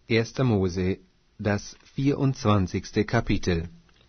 1. Mose, das 24. Kapitel.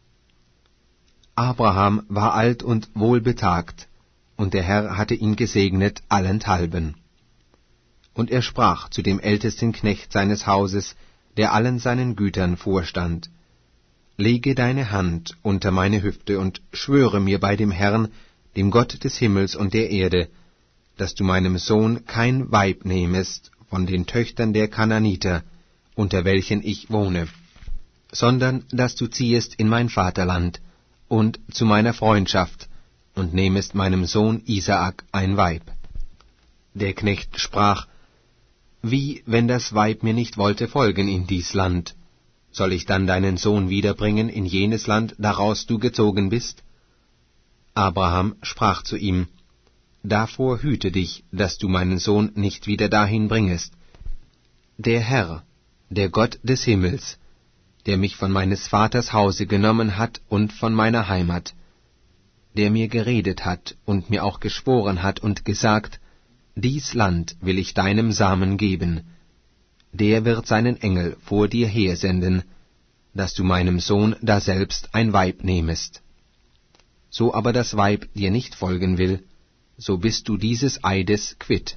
Abraham war alt und wohlbetagt, und der Herr hatte ihn gesegnet allenthalben. Und er sprach zu dem ältesten Knecht seines Hauses, der allen seinen Gütern vorstand: Lege deine Hand unter meine Hüfte und schwöre mir bei dem Herrn, dem Gott des Himmels und der Erde, dass du meinem Sohn kein Weib nehmest von den Töchtern der Kananiter, unter welchen ich wohne, sondern dass du ziehest in mein Vaterland und zu meiner Freundschaft und nehmest meinem Sohn Isaak ein Weib. Der Knecht sprach: Wie, wenn das Weib mir nicht wollte folgen in dies Land? Soll ich dann deinen Sohn wiederbringen in jenes Land, daraus du gezogen bist? Abraham sprach zu ihm: Davor hüte dich, dass du meinen Sohn nicht wieder dahin bringest. Der Herr, der Gott des Himmels, der mich von meines Vaters Hause genommen hat und von meiner Heimat, der mir geredet hat und mir auch geschworen hat und gesagt: Dies Land will ich deinem Samen geben, der wird seinen Engel vor dir hersenden, dass du meinem Sohn daselbst ein Weib nehmest. So aber das Weib dir nicht folgen will, so bist du dieses Eides quitt.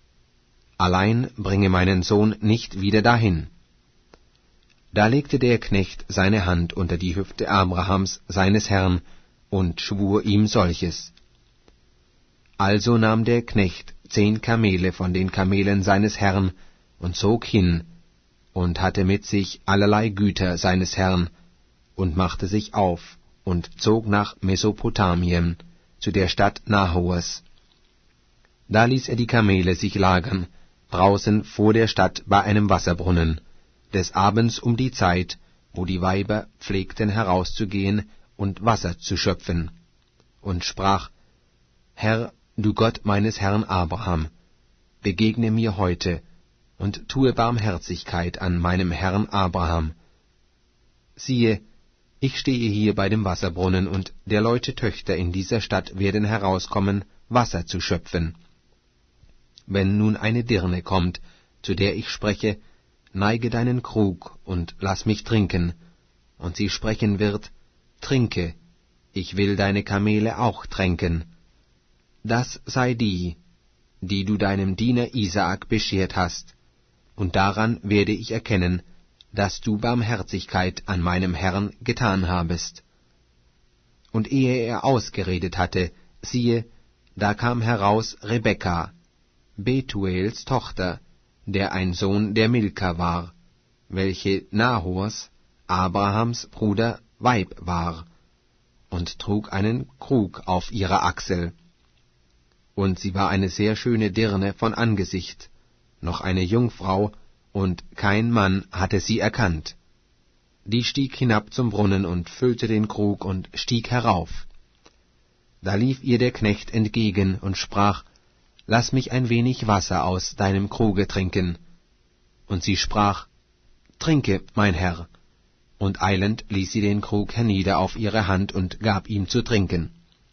Allein bringe meinen Sohn nicht wieder dahin. Da legte der Knecht seine Hand unter die Hüfte Abrahams, seines Herrn, und schwur ihm solches. Also nahm der Knecht 10 Kamele von den Kamelen seines Herrn und zog hin, und hatte mit sich allerlei Güter seines Herrn, und machte sich auf, und zog nach Mesopotamien, zu der Stadt Nahors. Da ließ er die Kamele sich lagern, draußen vor der Stadt bei einem Wasserbrunnen, des Abends um die Zeit, wo die Weiber pflegten herauszugehen und Wasser zu schöpfen, und sprach: Herr, du Gott meines Herrn Abraham, begegne mir heute und tue Barmherzigkeit an meinem Herrn Abraham. Siehe, ich stehe hier bei dem Wasserbrunnen, und der Leute Töchter in dieser Stadt werden herauskommen, Wasser zu schöpfen. Wenn nun eine Dirne kommt, zu der ich spreche: Neige deinen Krug und lass mich trinken, und sie sprechen wird: Trinke, ich will deine Kamele auch tränken. Das sei die, die du deinem Diener Isaak beschert hast, und daran werde ich erkennen, dass du Barmherzigkeit an meinem Herrn getan habest. Und ehe er ausgeredet hatte, siehe, da kam heraus Rebekka, Betuels Tochter, der ein Sohn der Milka war, welche Nahors, Abrahams Bruder, Weib war, und trug einen Krug auf ihrer Achsel. Und sie war eine sehr schöne Dirne von Angesicht, noch eine Jungfrau, und kein Mann hatte sie erkannt. Die stieg hinab zum Brunnen und füllte den Krug und stieg herauf. Da lief ihr der Knecht entgegen und sprach: Lass mich ein wenig Wasser aus deinem Kruge trinken. Und sie sprach: Trinke, mein Herr. Und eilend ließ sie den Krug hernieder auf ihre Hand und gab ihm zu trinken.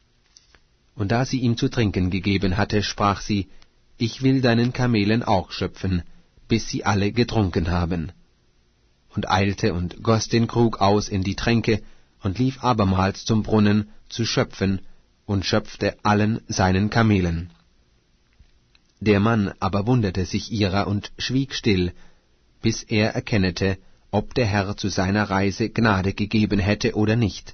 Und da sie ihm zu trinken gegeben hatte, sprach sie: Ich will deinen Kamelen auch schöpfen, bis sie alle getrunken haben. Und eilte und goss den Krug aus in die Tränke und lief abermals zum Brunnen zu schöpfen und schöpfte allen seinen Kamelen. Der Mann aber wunderte sich ihrer und schwieg still, bis er erkennete, ob der Herr zu seiner Reise Gnade gegeben hätte oder nicht.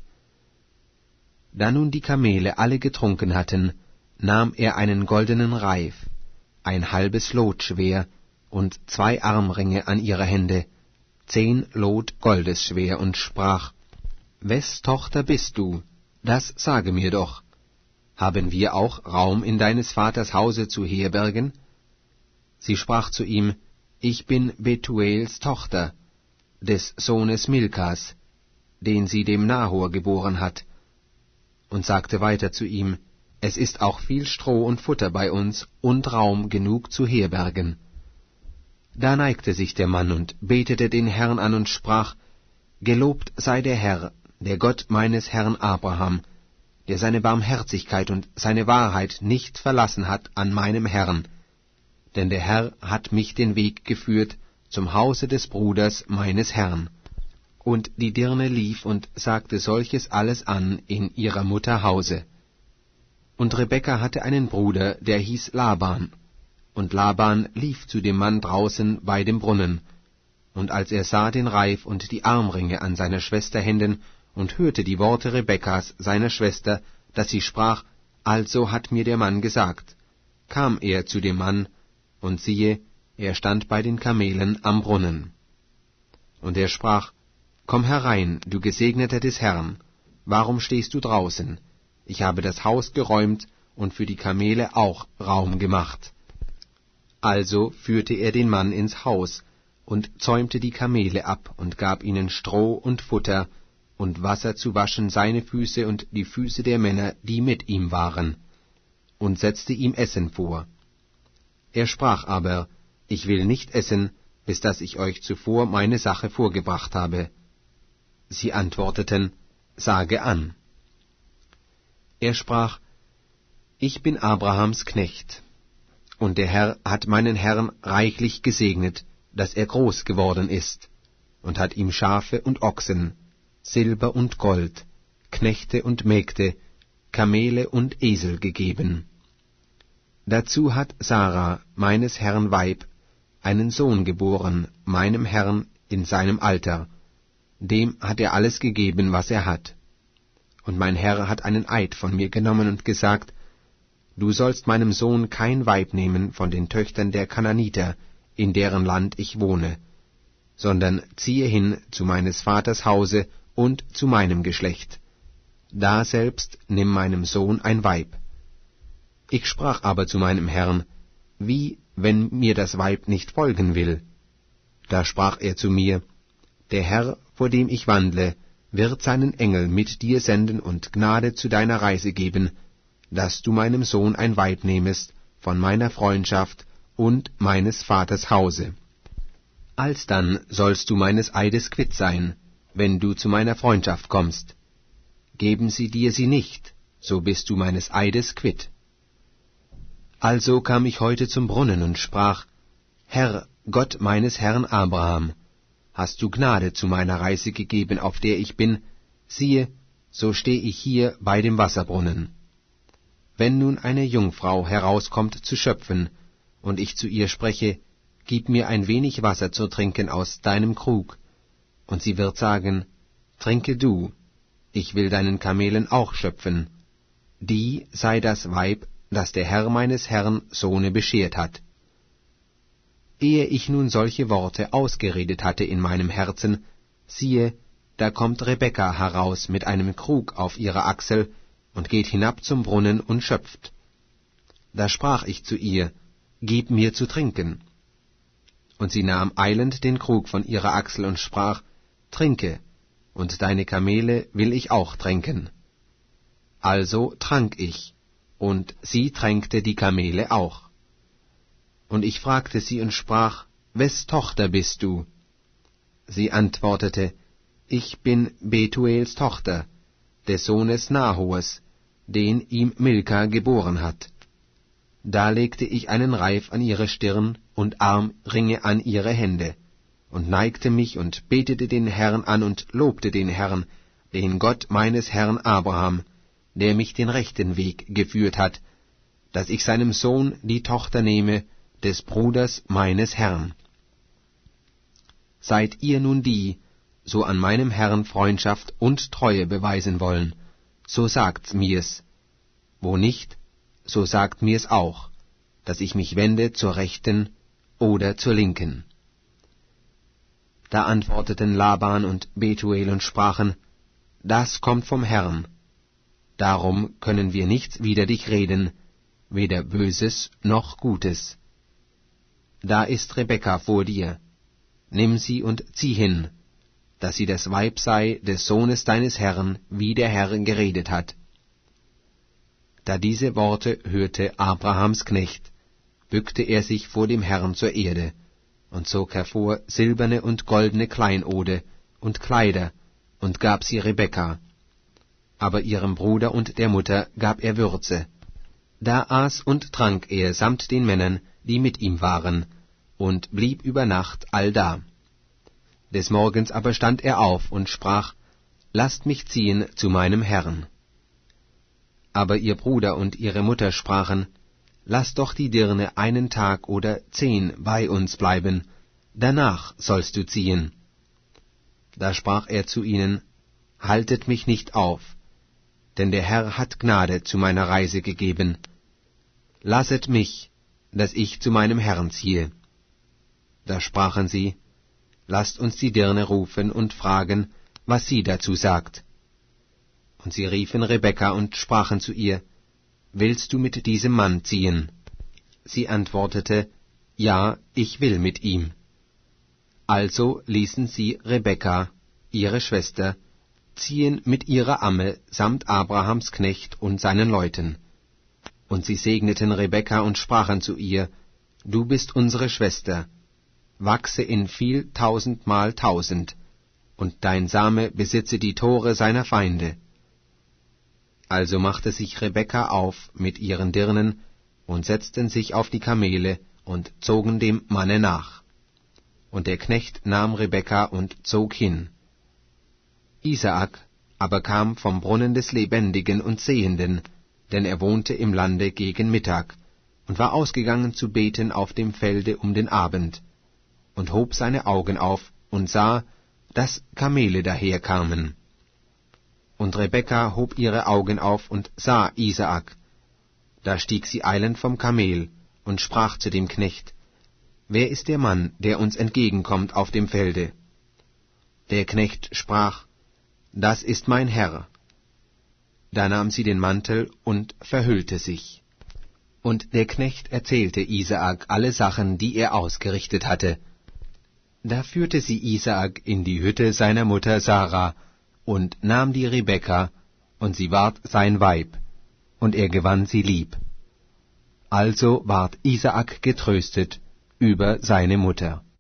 Da nun die Kamele alle getrunken hatten, nahm er einen goldenen Reif, ein halbes Lot schwer, und 2 Armringe an ihre Hände, 10 Lot Goldes schwer, und sprach: Wes Tochter bist du? Das sage mir doch. Haben wir auch Raum in deines Vaters Hause zu herbergen? Sie sprach zu ihm: Ich bin Betuels Tochter, des Sohnes Milkas, den sie dem Nahor geboren hat, und sagte weiter zu ihm: Es ist auch viel Stroh und Futter bei uns und Raum genug zu herbergen. Da neigte sich der Mann und betete den Herrn an und sprach: Gelobt sei der Herr, der Gott meines Herrn Abraham, der seine Barmherzigkeit und seine Wahrheit nicht verlassen hat an meinem Herrn, denn der Herr hat mich den Weg geführt zum Hause des Bruders meines Herrn. Und die Dirne lief und sagte solches alles an in ihrer Mutter Hause. Und Rebekka hatte einen Bruder, der hieß Laban. Und Laban lief zu dem Mann draußen bei dem Brunnen. Und als er sah den Reif und die Armringe an seiner Schwester Händen und hörte die Worte Rebekkas, seiner Schwester, dass sie sprach, also hat mir der Mann gesagt, kam er zu dem Mann, und siehe, er stand bei den Kamelen am Brunnen. Und er sprach, komm herein, du Gesegneter des Herrn, warum stehst du draußen? Ich habe das Haus geräumt und für die Kamele auch Raum gemacht. Also führte er den Mann ins Haus und zäumte die Kamele ab und gab ihnen Stroh und Futter und Wasser zu waschen seine Füße und die Füße der Männer, die mit ihm waren, und setzte ihm Essen vor. Er sprach aber, ich will nicht essen, bis dass ich euch zuvor meine Sache vorgebracht habe. Sie antworteten, sage an. Er sprach, ich bin Abrahams Knecht, und der Herr hat meinen Herrn reichlich gesegnet, dass er groß geworden ist, und hat ihm Schafe und Ochsen, Silber und Gold, Knechte und Mägde, Kamele und Esel gegeben. Dazu hat Sarah, meines Herrn Weib, einen Sohn geboren, meinem Herrn in seinem Alter, dem hat er alles gegeben, was er hat. Und mein Herr hat einen Eid von mir genommen und gesagt, du sollst meinem Sohn kein Weib nehmen von den Töchtern der Kananiter, in deren Land ich wohne, sondern ziehe hin zu meines Vaters Hause und zu meinem Geschlecht. Da selbst nimm meinem Sohn ein Weib. Ich sprach aber zu meinem Herrn, wie, wenn mir das Weib nicht folgen will? Da sprach er zu mir, der Herr, vor dem ich wandle, wird seinen Engel mit dir senden und Gnade zu deiner Reise geben, dass du meinem Sohn ein Weib nehmest von meiner Freundschaft und meines Vaters Hause. Alsdann sollst du meines Eides quitt sein, wenn du zu meiner Freundschaft kommst. Geben sie dir sie nicht, so bist du meines Eides quitt. Also kam ich heute zum Brunnen und sprach, Herr, Gott meines Herrn Abraham, hast du Gnade zu meiner Reise gegeben, auf der ich bin, siehe, so steh ich hier bei dem Wasserbrunnen. Wenn nun eine Jungfrau herauskommt zu schöpfen, und ich zu ihr spreche, gib mir ein wenig Wasser zu trinken aus deinem Krug, und sie wird sagen, trinke du, ich will deinen Kamelen auch schöpfen, die sei das Weib, das der Herr meines Herrn Sohne beschert hat. Ehe ich nun solche Worte ausgeredet hatte in meinem Herzen, siehe, da kommt Rebekka heraus mit einem Krug auf ihrer Achsel und geht hinab zum Brunnen und schöpft. Da sprach ich zu ihr, gib mir zu trinken. Und sie nahm eilend den Krug von ihrer Achsel und sprach, trinke, und deine Kamele will ich auch tränken. Also trank ich, und sie tränkte die Kamele auch. Und ich fragte sie und sprach, wes Tochter bist du? Sie antwortete, ich bin Betuels Tochter, des Sohnes Nahors, den ihm Milka geboren hat. Da legte ich einen Reif an ihre Stirn und Armringe an ihre Hände, und neigte mich und betete den Herrn an und lobte den Herrn, den Gott meines Herrn Abraham, der mich den rechten Weg geführt hat, dass ich seinem Sohn die Tochter nehme, des Bruders meines Herrn. Seid ihr nun die, so an meinem Herrn Freundschaft und Treue beweisen wollen, so sagt's mir's, wo nicht, so sagt mir's auch, dass ich mich wende zur Rechten oder zur Linken. Da antworteten Laban und Betuel und sprachen, das kommt vom Herrn, darum können wir nichts wider dich reden, weder Böses noch Gutes. Da ist Rebekka vor dir, nimm sie und zieh hin, dass sie das Weib sei des Sohnes deines Herrn, wie der Herr geredet hat. Da diese Worte hörte Abrahams Knecht, bückte er sich vor dem Herrn zur Erde und zog hervor silberne und goldene Kleinode und Kleider und gab sie Rebekka. Aber ihrem Bruder und der Mutter gab er Würze. Da aß und trank er samt den Männern, die mit ihm waren, und blieb über Nacht allda. Des Morgens aber stand er auf und sprach, lasst mich ziehen zu meinem Herrn. Aber ihr Bruder und ihre Mutter sprachen, lass doch die Dirne 1 Tag oder 10 bei uns bleiben, danach sollst du ziehen. Da sprach er zu ihnen, haltet mich nicht auf, denn der Herr hat Gnade zu meiner Reise gegeben. Lasset mich, dass ich zu meinem Herrn ziehe. Da sprachen sie, lasst uns die Dirne rufen und fragen, was sie dazu sagt. Und sie riefen Rebekka und sprachen zu ihr, willst du mit diesem Mann ziehen? Sie antwortete, ja, ich will mit ihm. Also ließen sie Rebekka, ihre Schwester, ziehen mit ihrer Amme samt Abrahams Knecht und seinen Leuten. Und sie segneten Rebekka und sprachen zu ihr, du bist unsere Schwester, wachse in viel 1000-mal 1000, und dein Same besitze die Tore seiner Feinde. Also machte sich Rebekka auf mit ihren Dirnen und setzten sich auf die Kamele und zogen dem Manne nach. Und der Knecht nahm Rebekka und zog hin. Isaak aber kam vom Brunnen des Lebendigen und Sehenden, denn er wohnte im Lande gegen Mittag, und war ausgegangen zu beten auf dem Felde um den Abend, und hob seine Augen auf und sah, dass Kamele daherkamen. Und Rebekka hob ihre Augen auf und sah Isaak. Da stieg sie eilend vom Kamel und sprach zu dem Knecht, wer ist der Mann, der uns entgegenkommt auf dem Felde? Der Knecht sprach, das ist mein Herr. Da nahm sie den Mantel und verhüllte sich. Und der Knecht erzählte Isaak alle Sachen, die er ausgerichtet hatte. Da führte sie Isaak in die Hütte seiner Mutter Sarah und nahm die Rebekka, und sie ward sein Weib, und er gewann sie lieb. Also ward Isaak getröstet über seine Mutter.